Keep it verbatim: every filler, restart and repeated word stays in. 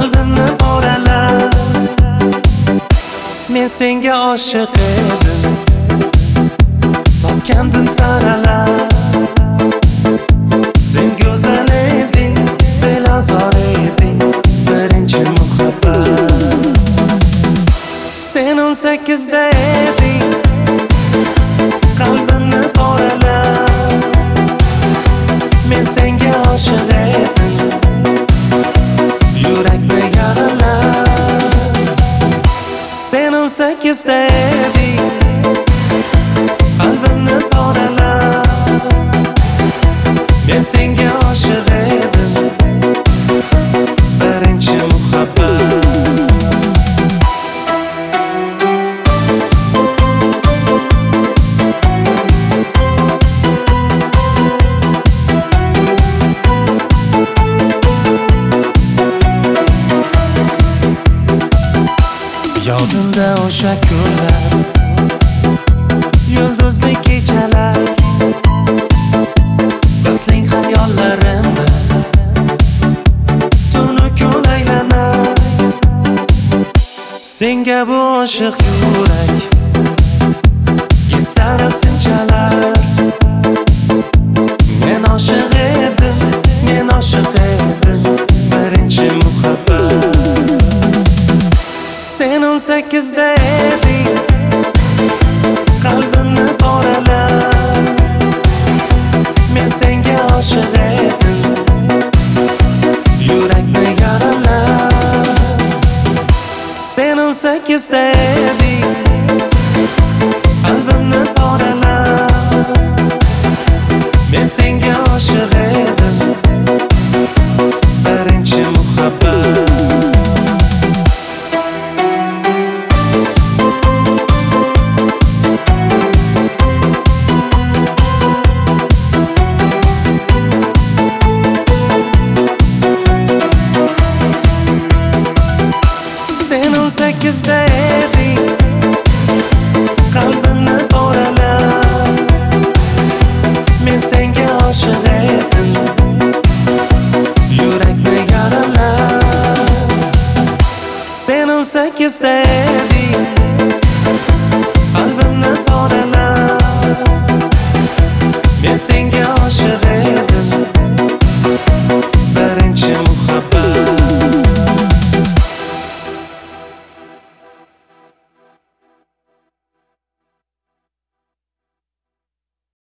qalbimni poralab. Men senga oshiq edim, topgandim saralab. Sen go'zal eding, belozor eding, birinchi muhabbat. Sen o'n sakkizda eding, qalbimni poralab. Men senga oshiq edim, yurakni yaralab. Sen o'n sakkizda eding, qalbimni poralab. Men senga oshiq edim, birinchi muhabbat. Yodimda o'sha kunlar, yulduzli kechalar, bizning xayollarimda tunu kun aylanar. Senga bu oshiq yurak gitarasin chalar. Men oshiq edim, men oshiq edim, birinchi muhabbat. Sen o'n sakkizda eding, qalbimni poralab. Men senga oshiq edim, yurakni yaralab. Sen o'n sakkizda eding, qalbimni poralab. Men senga oshiq edim, birinchi muhabbat. Sen o'n sakkizda eding, qalbimni poralab. Men senga oshiq edim, yurakni yaralab. Sen o'n sakkizda eding,